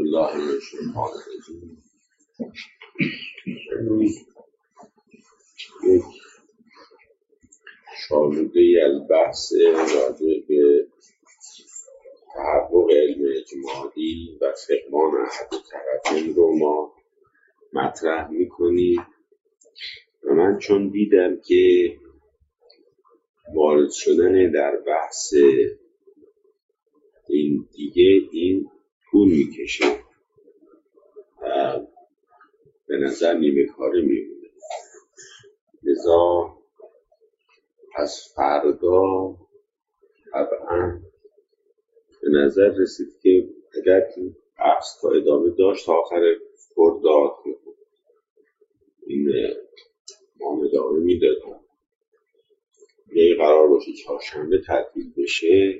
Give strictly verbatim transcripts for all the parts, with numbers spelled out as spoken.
بالله من الشیطان الرجیم. امروز یک شالوده‌ای از بحث راجع به تحقق علم اجمالی و فقدان احد الطرفین رو ما مطرح می‌کنیم و من چون دیدم که وارد شدن در بحث این دیگه این طول میکشه و به نظر نیمه کاره میمونه، لذا از فردا طبعا به نظر رسید که اگر این بحث تا ادامه داشت تا آخر خرداد این ما ادامه میدادیم. یه قرار باشه چهارشنبه تعطیل بشه،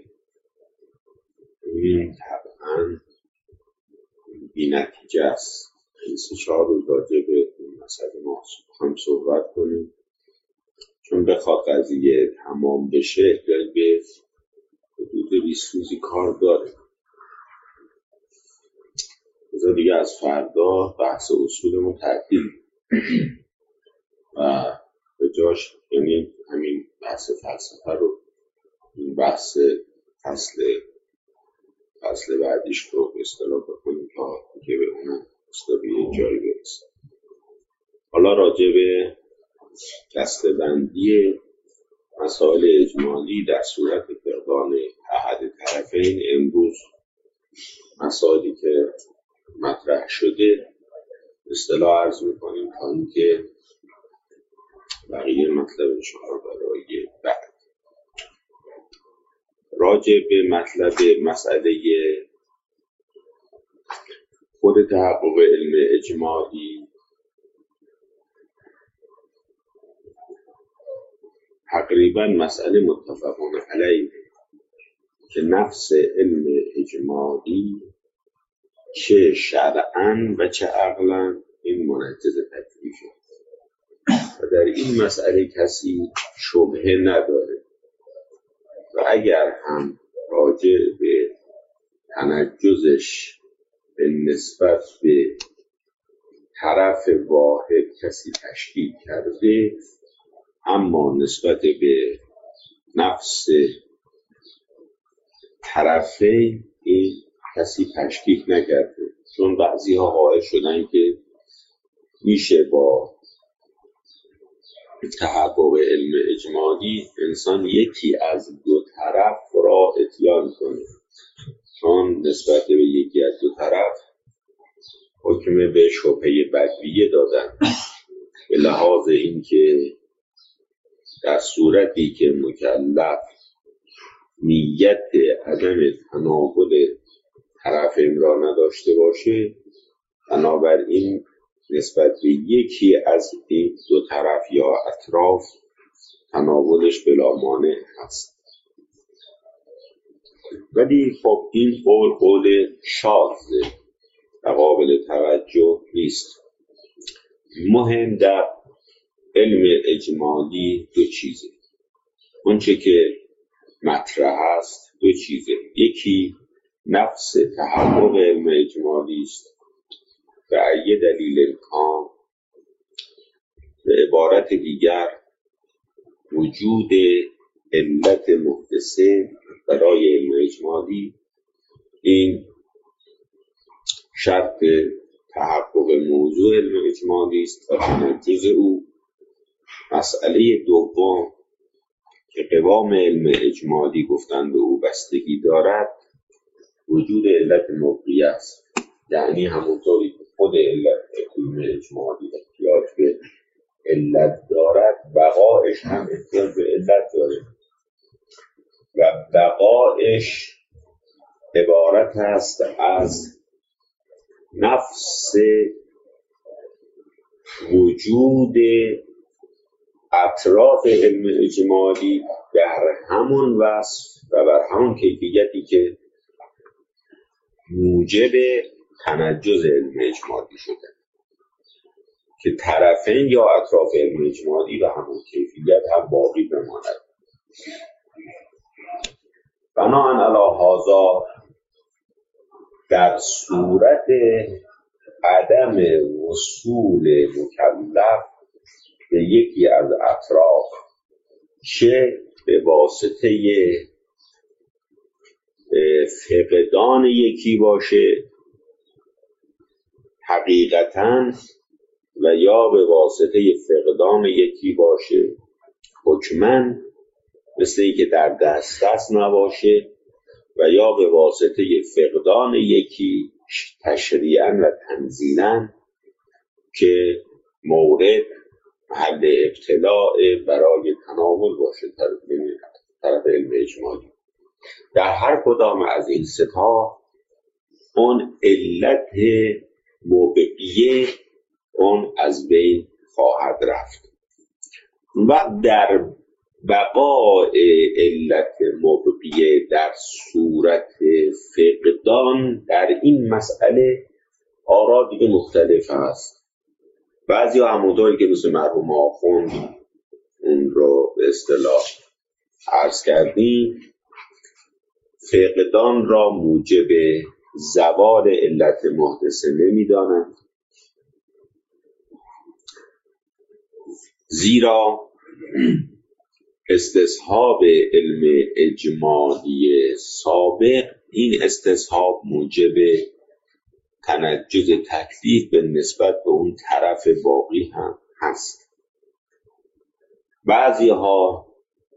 این طبعا بی نتیجه است. این سه چهار روز راجع به این مسئله ما هم صحبت کنیم، چون بخواد قضیه تمام بشه احتیاج به حدود بیست روزی کار داره. لذا دیگه از فردا بحث اصولمون تعطیل و به جاش یعنی همین بحث فلسفه رو این بحث فصل فصل بعدیش رو به اصطلاح بکنیم تا دیگه به اون اصطلاحی جایی برسیم. حالا راجع به دسته‌بندی مسائل اجمالی در صورت فقدان احد طرفین، امروز مسائلی که مطرح شده اصطلاح عرض می‌کنیم تا اینکه بقیه مطلب انشاءالله برای بعد. راجع به مطلب مسئله خود تحقق علم اجمالی، تقریبا مسئله متفقون علیه که نفس علم اجمالی چه شرعاً و چه عقلاً این منجز تکلیفه و در این مسئله کسی شبهه نداره و اگر هم راجع به تنجزش به نسبت به طرف واحد کسی تشکیک کرده، اما نسبت به نفس طرفین این کسی تشکیک نکرده، چون بعضی ها قائل شدن که میشه با تحقق علم اجمالی انسان یکی از دو طرف را اتیان کنه، چون نسبت به یکی از دو طرف حکم به شبهه بدویه دادن، به لحاظ اینکه در صورتی که مکلف نیت عدم تناول طرفین را نداشته باشه، بنابراین نسبت به یکی از این دو طرف یا اطراف تناولش بلا مانع هست. ولی خب این قول قول شاذ و قابل توجه نیست. مهم در علم اجمالی دو چیزه، اون چه که مطرح است دو چیزه، یکی نفس تحقق علم اجمالی است و ای دلیل کام، به عبارت دیگر وجود علت محدثه برای علم اجمالی. این شرط تحقق موضوع علم اجمالی است و تنجز او. مسئله دوم که قوام علم اجمالی گفتن به او بستگی دارد وجود علت موقعی است، یعنی همونطوری که خود علت علم اجمالی احتیاج به علت دارد، بقایش هم احتیاج به علت داره و بقایش عبارت است از نفس وجود اطراف علم اجمالی در همون وصف و بر همون کیفیتی که موجب تنجز علم اجمالی شده، که طرفین یا اطراف علم اجمالی و همون کیفیت هم باقی بماند. بناهن علی هذا در صورت عدم وصول مکلف به یکی از اطراف، چه به واسطه فقدان یکی باشه حقیقتاً و یا به واسطه فقدان یکی باشه حکماً، مثل این که در دسترس نباشه، و یا به واسطه فقدان یکی تشریعاً و تنزیلاً که مورد محل ابتلاع برای تناول باشه طرف علم اجمالی. در هر کدام از این ستا اون علت موقعیه اون از بین خواهد رفت و در بقاء علت موقعیه در صورت فقدان در این مسئله آرا دیگه مختلف هست. بعضی ها همونطوری که مثل مرحوم آخوند اون رو به اصطلاح عرض کردیم فقدان را موجب زوال علت محدثه نمی‌دانند، زیرا استصحاب علم اجمالی سابق این استصحاب موجب تنجز تکلیف به نسبت به اون طرف باقی هم هست. بعضی ها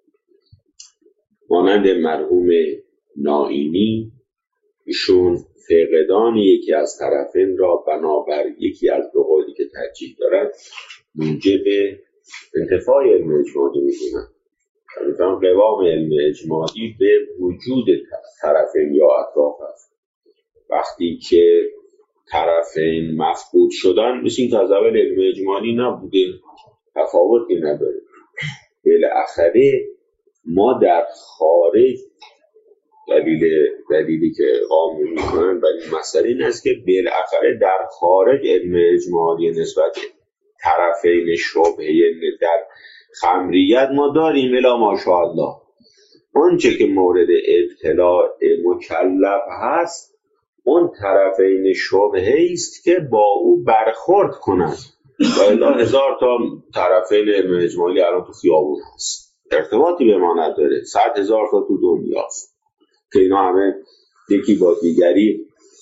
مانند مرحوم نائینی ایشون فقدان یکی از طرفین را بنابر یکی از دو قولی که ترجیح دارد موجب انتفاع علم اجمالی می‌دونن. مثلا قوام علم اجمالی به وجود طرفین یا اطراف است. وقتی که طرفین مفقود شدن مثل این که از اول علم اجمالی نبوده، تفاوتی نداره. بالاخره ما در خارج دلیل دلیلی که اقامه میکنن برای این مسئله این است که بالاخره در خارج علم اجمالی نسبت طرفین شبهه در خمریت ما داریم الا ماشاءالله. اون چه که مورد ابتلاع مکلف هست اون طرفین شبهه است که با او برخورد کنند و الا هزار تا طرفین علم اجمالی الان تو خیابون هست، ارتباطی به ما نداره، صد هزار تا تو دنیاست که اینا همه یکی با دیگری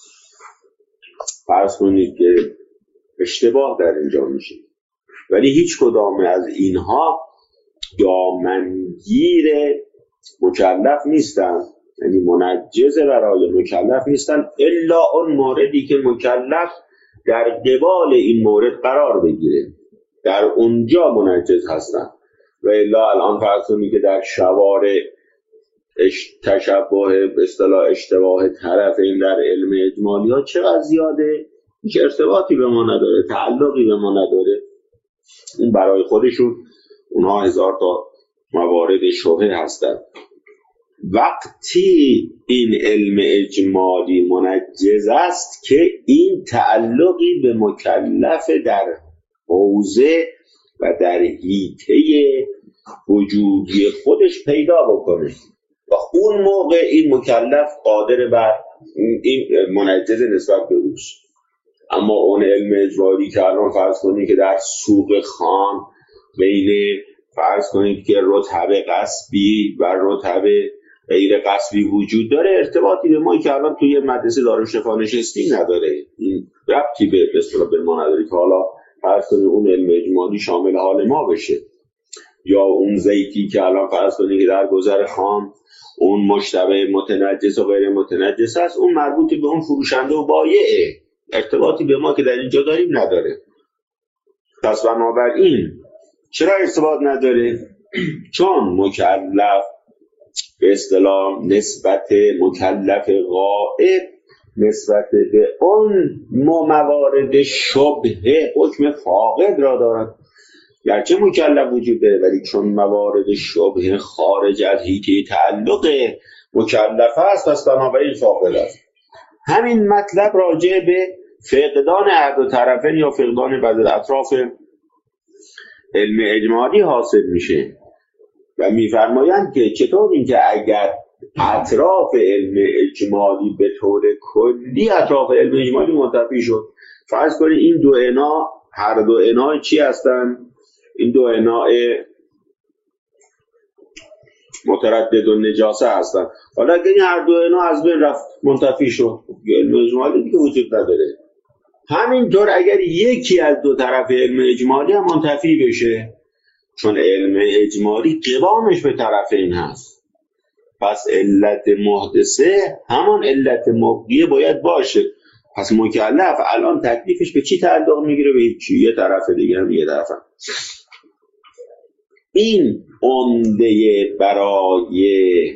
فرض کنید که اشتباه در اینجا میشه، ولی هیچ کدام از اینها دامنگیر مکلف نیستن، یعنی منجز برای مکلف نیستن الا اون موردی که مکلف در قبال این مورد قرار بگیره در اونجا منجز هستن. و الا الان فرض کنید که در شوارع تشبه به اصطلاح اشتباه طرفین در علم اجمالی ها چقدر زیاده، هیچ ارتباطی به ما نداره، تعلقی به ما نداره. اون برای خودشون اونها هزار تا موارد شبهه هستن. وقتی این علم اجمالی منجز است که این تعلقی به مکلف در حوزه و در حیطه وجودی خودش پیدا بکنه و اون موقع این مکلف قادر بر این منجز نسبت به اوست. اما اون علم اجمالی که الان فرض کنید که در سوق خام بین فرض کنید که رتبه قصبی و رتبه غیر قصبی وجود داره، ارتباطی به ما که الان توی مدرسه دارالشفا نشستیم نداره، این ربطی به اصطلاح به ما نداره که حالا فرض کنید اون علم اجمالی شامل حال ما بشه، یا اون زیتی که الان فرض کنید که در گذر خام اون مشتبه متنجس و غیر متنجس است، اون مربوطی به اون فروشنده و بایعه، ارتباطی به ما که در اینجا داریم نداره. پس بنابراین چرا ارتباط نداره؟ چون مکلف به اصطلاح نسبت مکلف غائب نسبت به اون موارد شبهه حکم فاقد را دارد. گرچه مکلف وجود داره ولی چون موارد شبهه خارج از حیطه تعلق مکلف است پس بنابراین فاقد است. همین مطلب راجع به فقدان هر دو طرفین یا فقدان بعضی اطراف علم اجمالی حاصل میشه و میفرمایند که چطور این که اگر اطراف علم اجمالی به طور کلی اطراف علم اجمالی منتفی شد. فرض کنید این دو انا، هر دو انا چی هستن؟ این دو انا متردد و نجاسه هستن. حالا اگه این هر دو انا از بین رفت منتفی شد، علم اجمالی دیگه وجود نداره. همینطور اگر یکی از دو طرف علم اجمالی هم منتفی بشه، چون علم اجمالی قوامش به طرفین هست، پس علت محدثه همان علت مبقیه باید باشه. پس مکلف الان تکلیفش به چی تعلق میگیره؟ به هیچی، یه طرف دیگه هم یه طرف هم. این عمده برای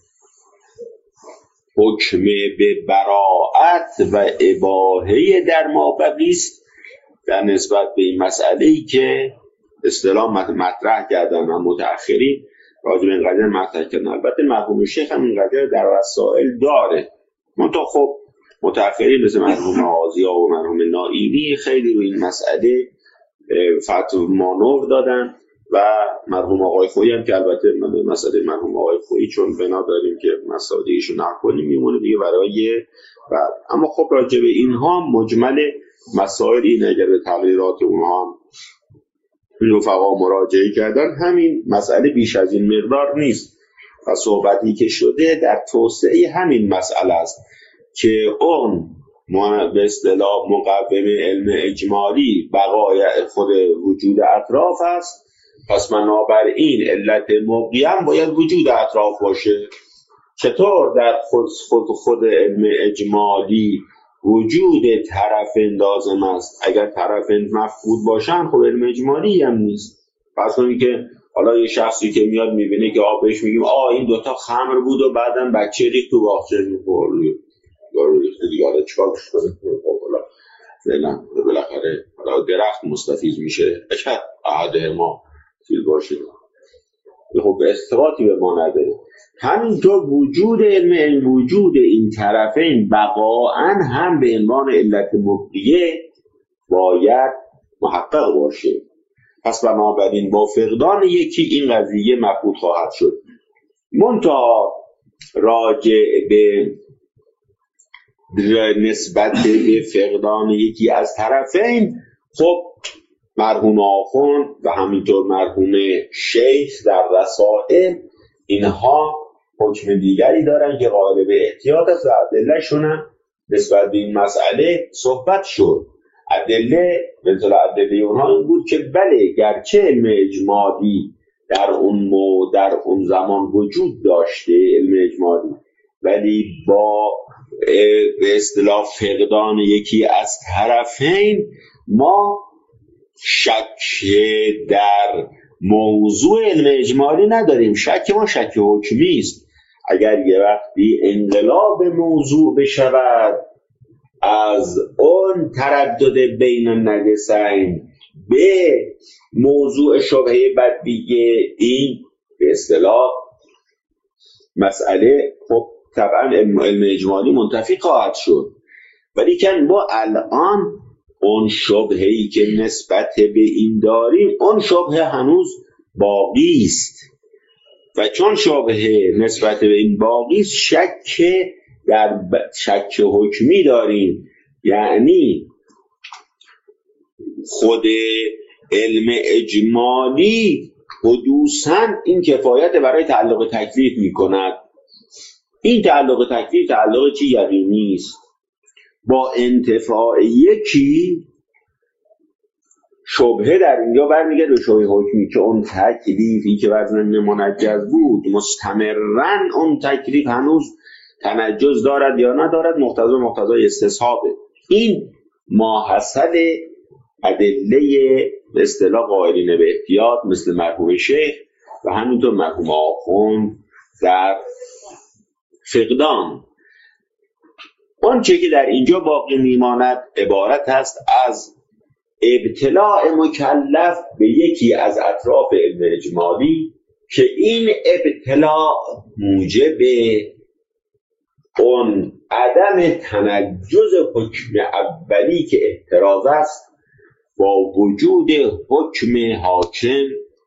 حکم به براءت و اباحه در مابقی است در نسبت به این مسئله‌ای که اصطلاح مطرح کردن و متأخرین راجع به این قضیه مطرح کردن. البته مرحوم شیخ هم این قضیه در وسائل داره، منتها خب متأخرین مثل مرحوم آزیا و مرحوم نائینی خیلی روی این مسئله فتوا مانور دادن و مرحوم آقای خویی هم که البته مسئله مرحوم آقای خویی چون بنا داریم که مسائل ایشو نکنیم میمونه دیگه برای بعد. اما خب راجع به اینها مجمل مسائل این اگر به تغییرات اونها هم رفقا مراجعه کردن، همین مسئله بیش از این مقدار نیست و صحبتی که شده در توسعه همین مسئله است که اون به اصطلاح مقوم علم اجمالی بقای خود وجود اطراف است، پس بنابراین علت مبقی هم باید وجود اطراف باشه. چطور در خود خود خود علم اجمالی وجود طرفین لازم است؟ اگر طرفین مفقود باشن خب علم اجمالی هم نیست. پس اونی که حالا یه شخصی که میاد میبینه که آ بهش میگیم آ این دوتا خمر بود و بعدم بچه ریخت تو باغچه می‌خوره دارو ریخت دیگه، حالا چیکار کنه؟ خب حالا فعلا بالاخره حالا درخت مستفیض میشه اگر عهد ما چیز باشه، خب به اثباتی به ما نداره. همینطور وجود علم وجود این طرفین بقاءً هم به عنوان علت مبقیه باید محقق باشه. پس بنابراین با فقدان یکی این قضیه مفقود خواهد شد. منتها راجع به نسبت به فقدان یکی از طرفین، خب مرحوم آخوند و همینطور مرحوم شیخ در رسائل اینها حکم دیگری دارن که قائل به احتیاط از ادله شونن. نسبت به این مسئله صحبت شد. ادله مثلا ادله اونها این بود که بله گرچه علم اجمالی در اون مو در اون زمان وجود داشته علم اجمالی، ولی با به اصطلاح فقدان یکی از طرفین ما شک در موضوع علم اجمالی نداریم. شک ما شک حکمی است. اگر یه وقتی انقلاب موضوع بشود از اون تردد بین النجسین به موضوع شبهه بدیهی، این به اصطلاح مسئله خب طبعا علم اجمالی منتفی خواهد شد. ولی که ما الان اون شبهه‌ای که نسبت به این داریم اون شبهه هنوز باقی است و چون شبهه نسبت به این باقی است شک در شک حکمی داریم. یعنی خود علم اجمالی حدوثاً این کفایت برای تعلق تکلیف می کند. این تعلق تکلیف تعلق چی یقینی است. با انتفاع یکی شبهه در اینجا برمیگرده به شبهه حکمی که اون تکلیفی که بر ضمن منجز بود مستمرا اون تکلیف هنوز تنجز دارد یا ندارد، مقتضی مقتضای استصحابه. این ماحصل ادله به اصطلاح قائلین به احتیاط مثل مرحوم شیخ و همینطور مرحوم آخوند در فقدان. اون چه که در اینجا باقی میماند عبارت است از ابتلاع مکلف به یکی از اطراف علم اجمالی که این ابتلاع موجب اون عدم تنجز حکم اولی که احتراز است با وجود حکم حاکم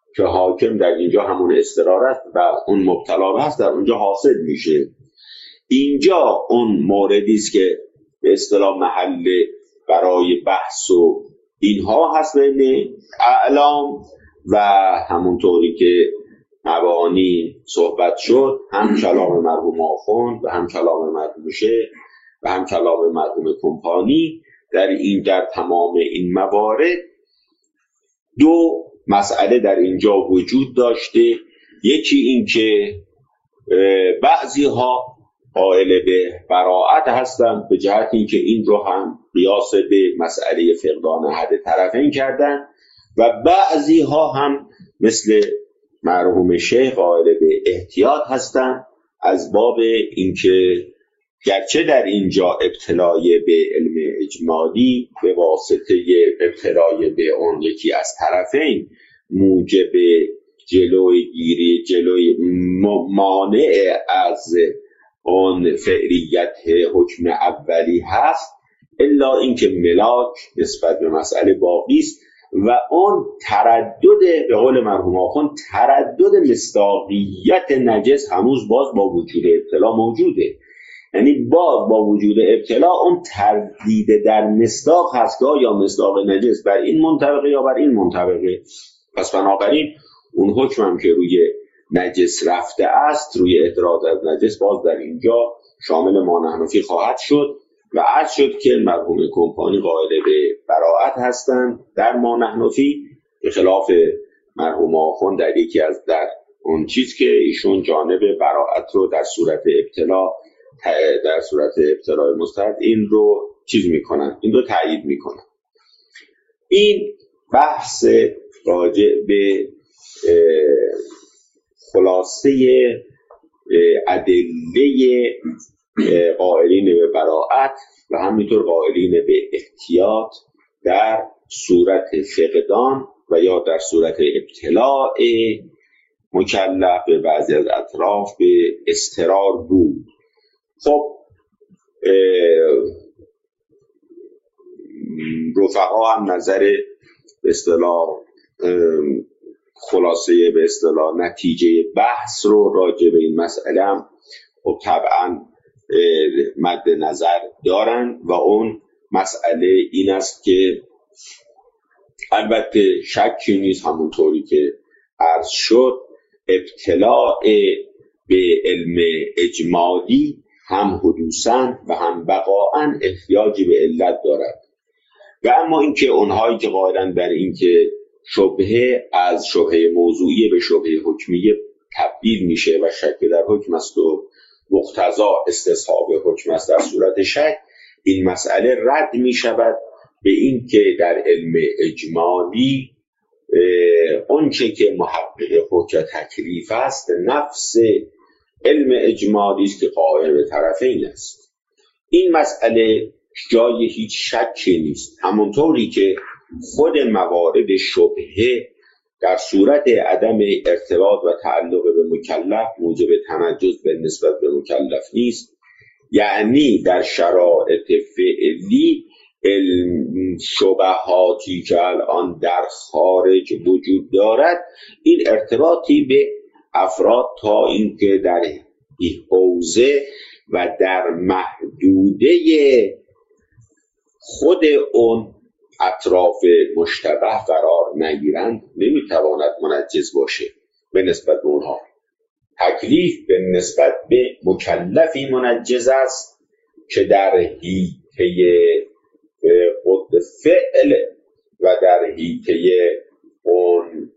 که حاکم در اینجا همون استقرار است و اون مبتلا هست در اونجا حاصل میشه. اینجا اون موردی است که به اصطلاح محل برای بحث و اینها هست بین اعلام و همونطوری که مبانی صحبت شد، هم کلام مرحوم آخوند و هم کلام مرحوم شیخ و هم کلام مرحوم کمپانی در این در تمام این موارد دو مسئله در اینجا وجود داشته. یکی این که بعضی ها قائل به براءت هستند به جهت اینکه این رو هم قیاس به مسئله فقدان حد طرفین کردن و بعضی ها هم مثل مرحوم شیخ قائل به احتیاط هستند از باب اینکه گرچه در اینجا ابتلای به علم اجمالی به واسطه ابتلای به اون یکی از طرفین موجب جلوی گیری جلوی مانع از اون فعلیت حکم اولی هست، الا اینکه ملاک نسبت به مسئله باقی است و اون تردد به قول مرحوم آخوند تردد مصداقیت نجس هنوز باز با وجود ابتلا موجوده. یعنی باز با وجود ابتلا اون تردید در مصداق هست که یا مصداق نجس بر این منطبقه یا بر این منطبقه. پس بنابراین اون حکم هم که روی نجس رفته است، روی اعتراض از نجس، باز در اینجا شامل مانحنفی خواهد شد و عرض شد که مرحوم کمپانی قائل به براءت هستند در مانحنفی، به خلاف مرحوم آخوند در یکی از در اون چیز که ایشون جانب براءت رو در صورت ابتلا در صورت ابتلای مستحد این رو چیز میکنن، این رو تایید میکنن. این بحث راجع به خلاصه ادله قائلین به براءت و همینطور قائلین به احتیاط در صورت فقدان و یا در صورت ابتلاء مکلف به بعضی از اطراف به اضطرار بود. خب رفقا هم نظر به اصطلاح خلاصه به اصطلاح نتیجه بحث رو راجع به این مسئله هم خب طبعا مد نظر دارن و اون مسئله این است که البته شکی نیست همونطوری که عرض شد ابتلاع به علم اجمالی هم حدوثاً و هم بقاءً احتیاجی به علت دارد و اما اینکه اونهایی که قائلن بر اینکه شبهه از شبهه موضوعی به شبهه حکمیه تبدیل میشه و شک در حکم است و مقتضا استصحاب حکم است در صورت شک، این مسئله رد میشود به این که در علم اجمالی اونچه که محقق حکم تکلیف است نفس علم اجمالی است که قائل به طرفین است. این مسئله جای هیچ شکی نیست، همونطوری که خود موارد شبهه در صورت عدم ارتباط و تعلق به مکلف موجب تنجس به نسبت به مکلف نیست، یعنی در شرایط فعلی شبهاتی که الان در خارج وجود دارد این ارتباطی به افراد تا اینکه در حوزه و در محدوده خود اون اطراف مشتبه قرار نگیرند نمیتواند منجز باشه به نسبت به اونها. تکلیف به نسبت به مکلفی منجز است که در حیطه خود فعل و در حیطه اون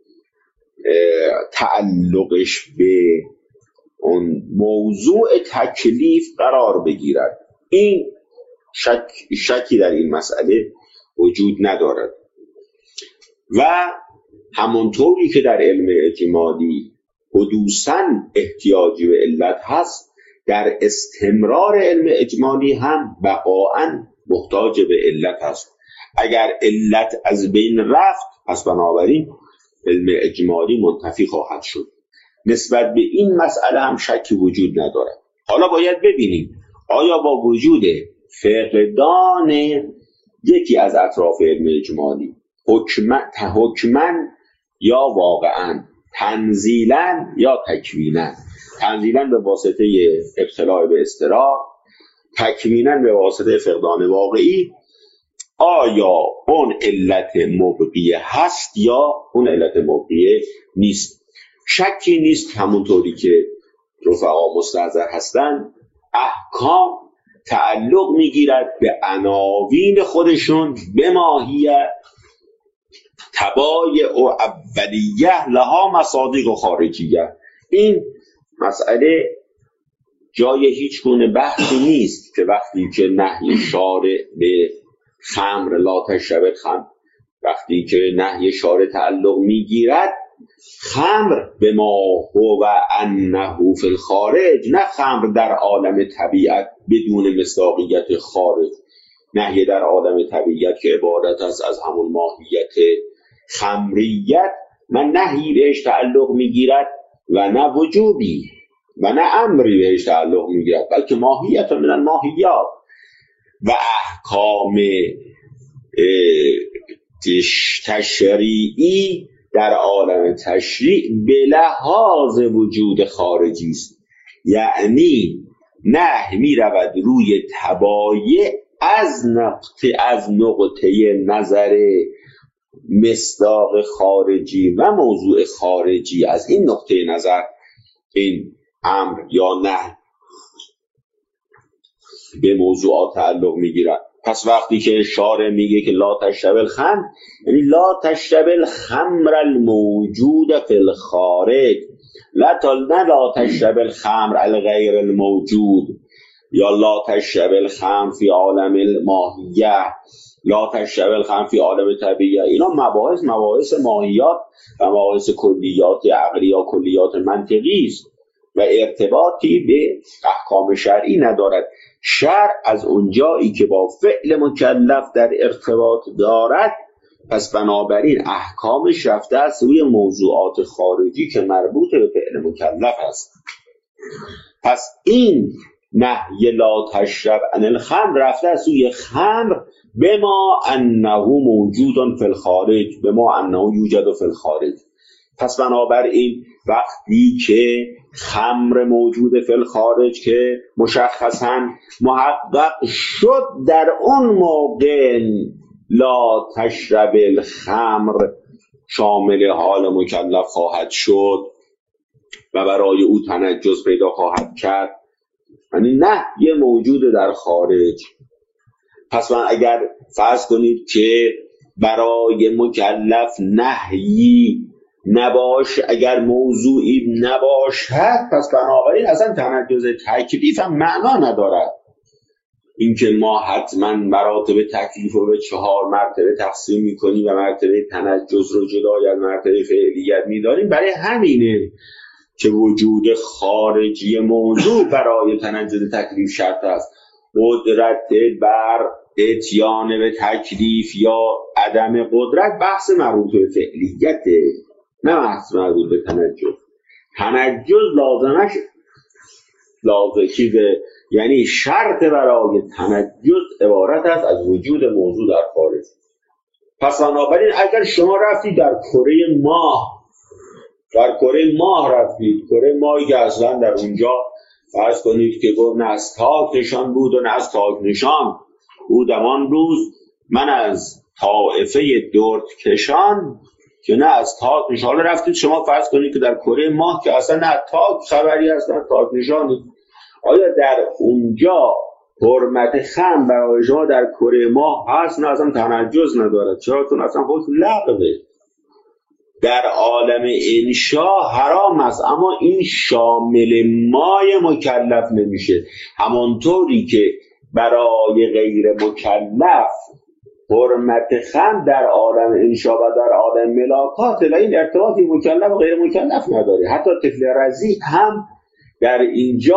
تعلقش به اون موضوع تکلیف قرار بگیرد. این شک شکی در این مسئله وجود ندارد و همونطوری که در علم اجمالی حدوثاً احتیاجی به علت هست، در استمرار علم اجمالی هم بقاءً محتاج به علت هست. اگر علت از بین رفت پس بنابراین علم اجمالی منتفی خواهد شد. نسبت به این مسئله هم شکی وجود ندارد. حالا باید ببینیم آیا با وجود فقدان یکی از اطراف علم اجمالی حکمن یا واقعاً تنزیلا یا تکوینا. تنزیلا به واسطه ابتلاع به اضطرار، تکوینا به واسطه فقدان واقعی. آیا اون علت مبقیه هست یا اون علت مبقیه نیست؟ شکی نیست همونطوری که رفقا مستحضر هستن، احکام تعلق میگیرد به عناوین خودشون، به ماهیت تبایع و اولیه لها مصادیق و خارجیه. این مسئله جای هیچ گونه بحثی نیست که وقتی که نهی شارع به خمر لا تشرب الخمر، وقتی که نهی شارع تعلق میگیرد خمر به ما هو انه فی الخارج، نه خمر در عالم طبیعت بدون مصداقیت خارج. نهی در عالم طبیعت که عبارت است از همون ماهیت خمریت، نه نهی بهش تعلق میگیرد و نه وجوبی و نه امری بهش تعلق میگیرد، بلکه ماهیت من الماهیات. و احکام تشریعی در عالم تشریع به لحاظ وجود خارجی است، یعنی نه می رود روی تبایع از نقطه از نقطه نظر مصداق خارجی و موضوع خارجی. از این نقطه نظر این امر یا نه به موضوعات تعلق میگیرد. پس وقتی که شارع میگه که لا تشرب الخمر، یعنی لا تشرب الخمر الموجود فی الخارج، لا نه لا تشرب الخمر الغیر الموجود، یا لا تشرب الخمر فی عالم الماهیه، لا تشرب الخمر فی عالم طبیعه. اینا مباحث مباحث ماهیات و مباحث کلیات عقلی یا کلیات منطقی است و ارتباطی به احکام شرعی ندارد. شرع از اونجایی که با فعل مکلف در ارتباط دارد، پس بنابراین احکامش رفته است روی موضوعات خارجی که مربوط به فعل مکلف است. پس این نهی لا تشرب عن الخمر رفته است روی خمر به ما انه موجود فی الخارج، به ما انه یوجد فی الخارج. پس بنابراین وقتی که خمر موجود فی الخارج که مشخصاً محقق شد، در اون موقع لا تشرب الخمر شامل حال مکلف خواهد شد و برای او تنجس پیدا خواهد کرد، یعنی نه یه موجود در خارج. پس من اگر فرض کنید که برای مکلف نهی نباش، اگر موضوعی نباشد، پس بنابراین اصلا تنجس تکلیف هم معنا ندارد. اینکه ما حتما مراتب تکلیف رو به چهار مرتبه تقسیم می‌کنیم و مرتبه تنجس رو جدای از مرتبه فعلیت می‌داریم، برای همینه که وجود خارجی موضوع برای تنجس تکلیف شرط است. قدرت بر اتیان به تکلیف یا عدم قدرت بحث مربوط به فعلیته، نه بحث مربوط به تنجس. تنجس لازمش لازم چیزه، یعنی شرط برای تنجس عبارت است از وجود موضوع در خارج. پس بنابراین اگر شما رفتید در کره ماه، در کره ماه رفتید، کره ماهی که اصلا در اونجا فرض کنید که گفت نه از تاک نشان بود و نه از تاک نشان بودم آن روز، من از طائفه درد کشان که نه از تاک نشان رفتید. شما فرض کنید که در کره ماه که اصلا نه تاک خبری هست نه تاک نشانی، آیا در اونجا حرمت خمر برای شما در کره ماه هست؟ نه اصلا تنجس ندارد. چرا؟ چون اصلا خود لغوه. در عالم انشا حرام است، اما این شامل مای مکلف نمیشه. همانطوری که برای غیر مکلف حرمت خمر در عالم انشا و در عالم ملاکات، و این ارتباطی مکلف و غیر مکلف نداره. حتی طفل رضیع هم در اینجا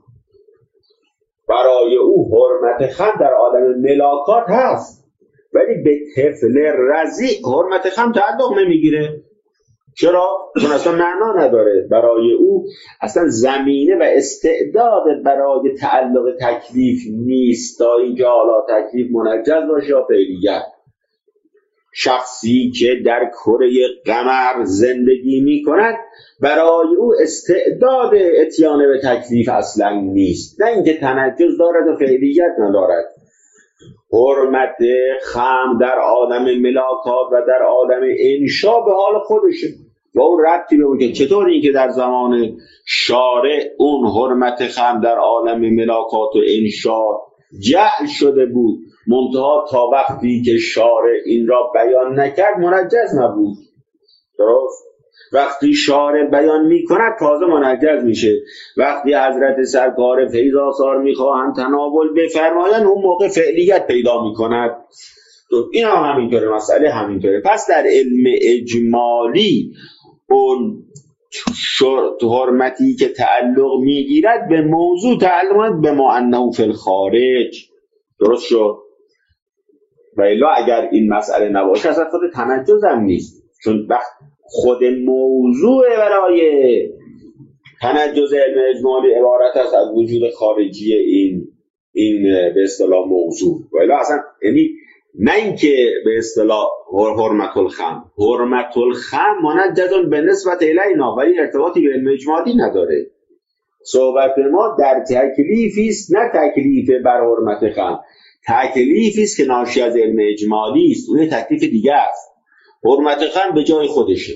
برای او حرمت خمر در عالم ملاکات هست، ولی به طفل رضیع حرمت خمر تعلق نمیگیره. چرا؟ چون اصلا معنا نداره. برای او اصلا زمینه و استعداد برای تعلق تکلیف نیست تا اینکه حالا تکلیف منجز باشه یا فعلیت. شخصی که در کره قمر زندگی می کند برای او استعداد اتیان به تکلیف اصلا نیست، نه اینکه تنجز دارد و فعلیت ندارد. حرمت خم در عالم ملاکات و در عالم انشا به حال خودشه و اون ربطی به اون که چطور این که در زمان شارع اون حرمت خم در عالم ملاکات و انشا جعل شده بود، منتها تا وقتی که شارع این را بیان نکرد منجز نبود. درست؟ وقتی شارع بیان می کند تازه منجز میشه. وقتی حضرت سرکار فیض آثار میخواهند تناول بفرمایند اون موقع فعلیت پیدا می کند. این هم همینطوره، مسئله همینطوره. پس در علم اجمالی اون شرط حرمتی که تعلق میگیرد به موضوع تعلق به ما انه فی الخارج. درست شد؟ و الا اگر این مسئله نباشه اصلا خود تنجز هم نیست، چون وقت خود موضوع برای تنجز علم اجمالی عبارت است از وجود خارجی این این به اصطلاح موضوع. و الا اصلا یعنی نه اینکه به اصطلاح حرمت الخم حرمت الخم منجز به نسبت الینا ولی ارتباطی به علم اجمالی نداره. صحبت ما در تکلیفی است، نه تکلیف بر حرمت خم، تکلیفی است که ناشی از علم اجمالی است، اون تکلیف دیگه است. حرمت خم به جای خودشه.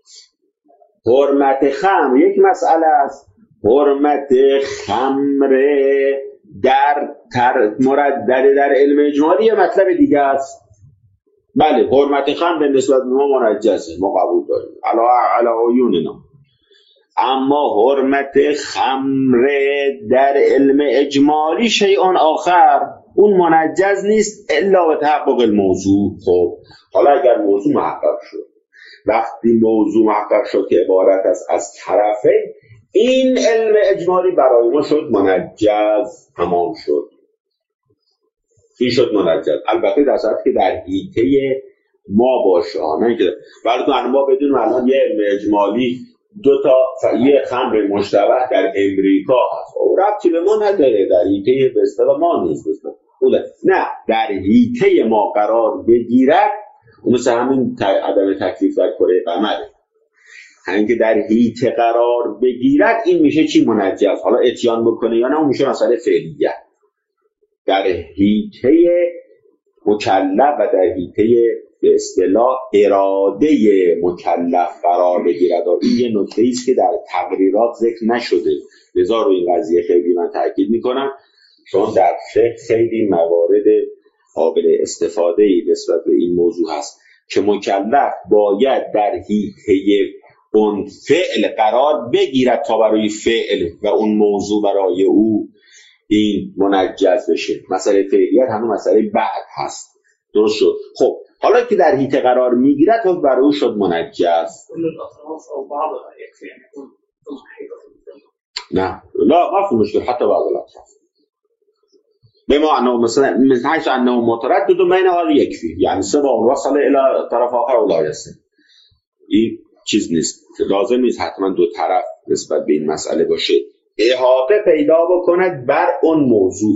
حرمت خم یک مسئله است، حرمت خمر در تر مردد در علم اجمالی یه مطلب دیگه است. بله حرمت خمر به نسبت به ما منجزه، ما قبول داریم علا علا عیوننا، اما حرمت خمر در علم اجمالی شیء آخر، اون منجز نیست الا به تحقق الموضوع. خب حالا اگر موضوع محقق شد، وقتی موضوع محقق شد که عبارت است از طرفین، این علم اجمالی برای ما شد منجز، تمام شد، این شد منجز. البته در صورتی که در حیطه ما باشه، نه که براتون ما بدونیم الان یه علم اجمالی دو تا یه خمر مشتبه در امریکا هست، او ربطی به ما نداره، در حیطه به اصطلاح ما نیست، نه در حیطه ما قرار بگیرد، اون مثل همین عدم تکلیف در کره قمره، همین که در حیطه قرار بگیرد این میشه چی؟ منجز. حالا اتیان بکنه یا نه اون میشه مسئله فعلیت. در حیطه مکلف و در حیطه به اصطلاح اراده مکلف قرار بگیرد. و این یه نکته است که در تقریرات ذکر نشده، لذا روی این قضیه خیلی من تاکید میکنم، چون در فقه خیلی موارد قابل استفاده ای نسبت به این موضوع هست که مکلف باید در حیطه اون فعل قرار بگیرد تا برای فعل و اون موضوع برای او این منجز بشه. مسئله فعلیت همون مسئله بعد هست. درست شد؟ خب حالا که در حیطه قرار میگیرد خب برای او شد منجز. نه لا ما فی مشکل حتی بعض الاطراف بما انه مثلا من حيث انه متردد بین هذا یکفی، یعنی سواء وصل الى طرف آخر و لا یصل. این چیز نیست، لازم نیست حتما دو طرف نسبت به این مسئله باشه، احاطه پیدا بکند بر اون موضوع.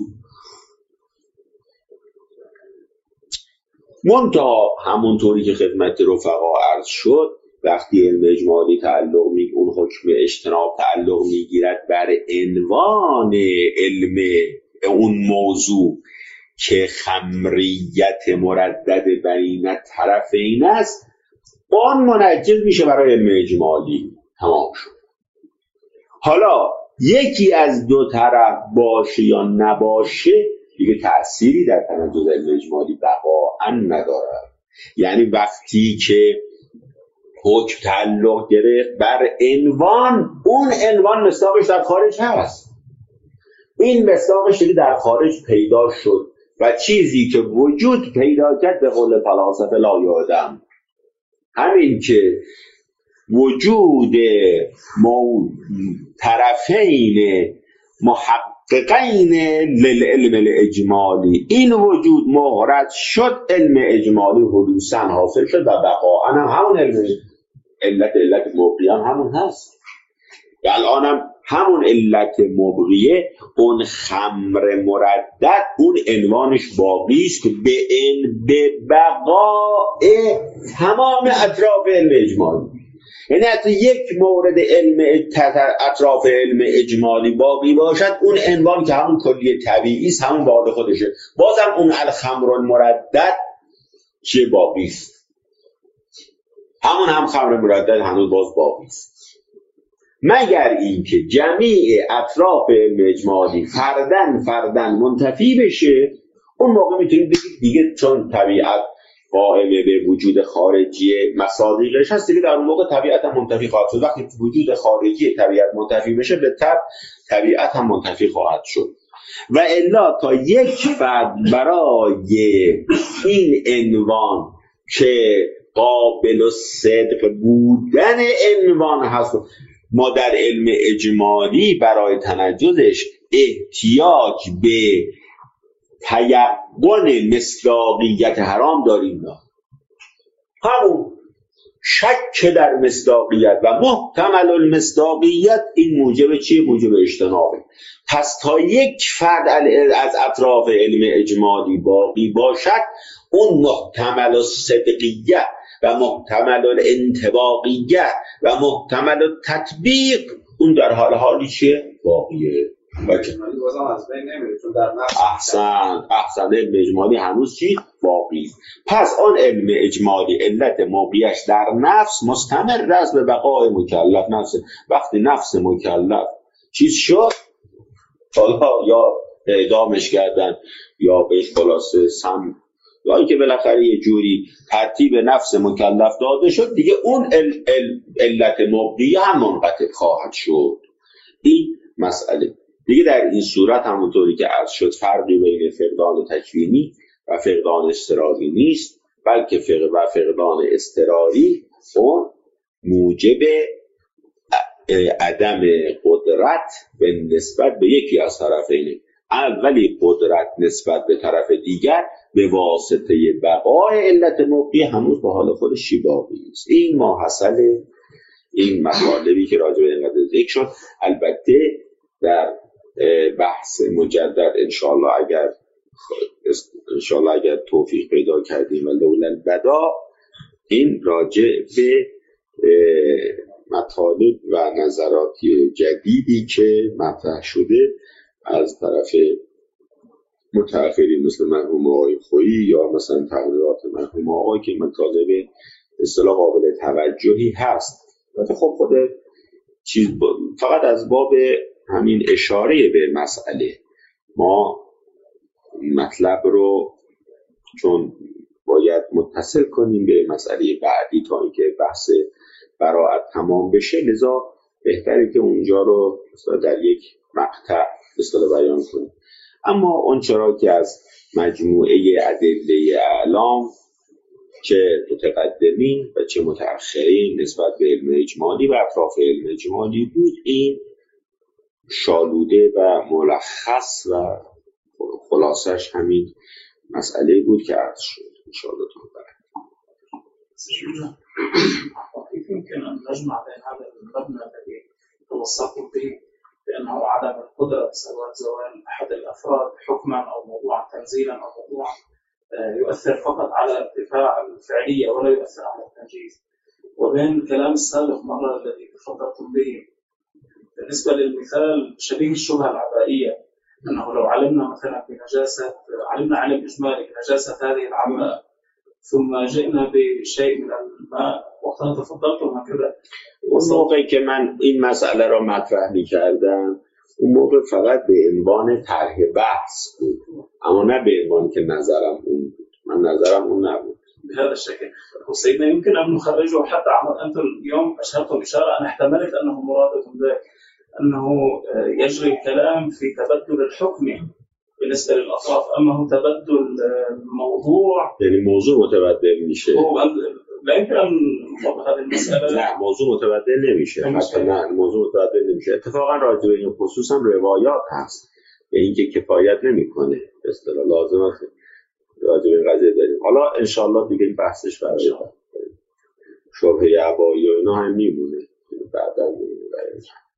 منتها همونطوری که خدمت رفقا عرض شد، وقتی علم اجمالی تعلق می اون حکم اجتناب تعلق میگیرد بر عنوان علم اون موضوع که خمریت مردد بین طرفین است، اون منجز میشه برای علم اجمالی. تمام شد. حالا یکی از دو طرف باشه یا نباشه دیگه تأثیری در تنجز علم اجمالی بقاءً نداره. یعنی وقتی که حکم تعلق گرفت بر عنوان، اون عنوان مصداقش در خارج هست، این مصداقش دیگه در خارج پیدا شد و چیزی که وجود پیدا کرد به قول فلاسفه لا یعدم، همین که وجود مو طرفین محققین للعلم الاجمالی، این وجود مهرد شد، علم اجمالی حدوثاً حاصل شد و بقاءً هم همون علم علت علت موقعی هم همون هست. و الان هم همون علت مبقیه، اون خمر مردد، اون عنوانش باقی است به ان به بقای تمام اطراف علم اجمالی. یعنی حتی یک مورد علم اطراف علم اجمالی باقی باشد، اون عنوان که همون کلیه طبیعی است همون باقی خودشه، بازم اون الخمر المردد چیه؟ باقی است. همون هم خمر مردد هنوز باز باقی است، مگر اینکه جمیع اطراف علم اجمالی فردن فردن منتفی بشه. اون موقع میتونید بگید دیگه چون طبیعت قائمه به وجود خارجی مصادیقش هست دیگه، در اون موقع طبیعت هم منتفی خواهد شد. وقتی وجود خارجی طبیعت منتفی بشه، به طب طبیعت هم منتفی خواهد شد. و الا تا یک فرد برای این عنوان که قابل صدق بودن عنوان هست، ما در علم اجمالی برای تنجزش احتیاج به تیقن مصداقیت حرام داریم. همون شک در مصداقیت و محتمل المصداقیت، این موجب چیه؟ موجب اجتنابه. پس تا یک فرد از اطراف علم اجمالی باقی باشد، اون محتمل الصدقیت و محتمل الانطباقیت و محتمل التطبیق اون در حال حالی چیه؟ باقیه. احسن احسن علم اجمالی هنوز چی؟ باقی. پس آن علم اجمالی علت موقعیش در نفس مستمر است به بقای مکلف. نفس وقتی نفس مکلف چیز شد، حالا یا اعدامش کردن یا بهش خلاصه سم، یا اینکه بالاخره یه جوری ترتیب نفس مکلف داده شد، دیگه اون ال ال علت موقعی هم منقطع خواهد شد. این مسئله دیگه. در این صورت همونطوری که عرض شد فرقی بین فقدان تکوینی و فقدان اضطراری نیست، بلکه فقد و فقدان اضطراری اون موجب عدم قدرت به نسبت به یکی از طرفینه، ولی قدرت نسبت به طرف دیگر به واسطه بقای علت موقعی هنوز به حال خودش باقی است. این ماحصل این مطالبی که راجع به اینقدر ذکر شد. البته در بحث مجدد انشاءالله اگر انشاءالله اگر توفیق پیدا کردیم و لولا البدا، این راجع به مطالب و نظراتی جدیدی که مطرح شده از طرف متأخرین مثل مرحوم آقای خویی یا مثلا تقریرات مرحوم آقای که مطالب اصطلاح قابل توجهی هست. البته خب خود چیز فقط از باب همین اشاره به مسئله ما مطلب رو چون باید متصل کنیم به مسئله بعدی تا اینکه بحث براءت تمام بشه، لذا بهتره که اونجا رو در یک مقطع اصطلاح بیان کنیم. اما اون چرا که از مجموعه ادله اعلام چه متقدمین و چه متأخرین نسبت به علم اجمالی و اطراف علم اجمالی بود، این شالوده و ملخص و خلاصش همین مسئله بود که عرض شد. انشاءالله تا بعد. يمكن أن نجمع بين هذا المبنى الذي توصفوا به بأنه عدم القدرة بسبب زوال أحد الأفراد حكما أو موضوعا تنزيلا أو موضوعا يؤثر فقط على ارتفاع الفعلية ولا يؤثر على التنجيز، وبين الكلام السابق مرة الذي تفضلتم به بالنسبة للمثال شبيه الشبهة العبائية، أنه لو علمنا مثلا بنجاسة علمنا علم إجمالي بنجاسة هذه العباء ثم جئنا بشيء من الماء وقتها تفضلتم هكذا. اون موقع که من این مسئله را مطرح می‌کردم اون موقع فقط به عنوان طرح بحث بود، اما نه به عنوان که نظرم اون بود. من نظرم اون نبود بهذا الشكل. وسيدنا يمكن أن نخرجه حتى عن أنتم اليوم أشرتم إشارة أنا احتملت أنه مرادكم ذلك، أنه يجري الكلام في تبدل الحكم بالنسبة للأطراف، أما هو تبدل الموضوع يعني موضوع متبدل میشه. لا يمكن أن نطبق هذه المسألة. نه موضوع متبدل نمیشه، حتی نه موضوع متبدل نمیشه. اتفاقا راجع به این خصوص هم روایات هست به اینکه کفایت نمیکنه، به اصطلاح لازم است راجع به این قضیه داریم. حالا انشالله دیگه این بحثش برای شبهه عبایی و اینا هم میمونه، بعدا میمونه.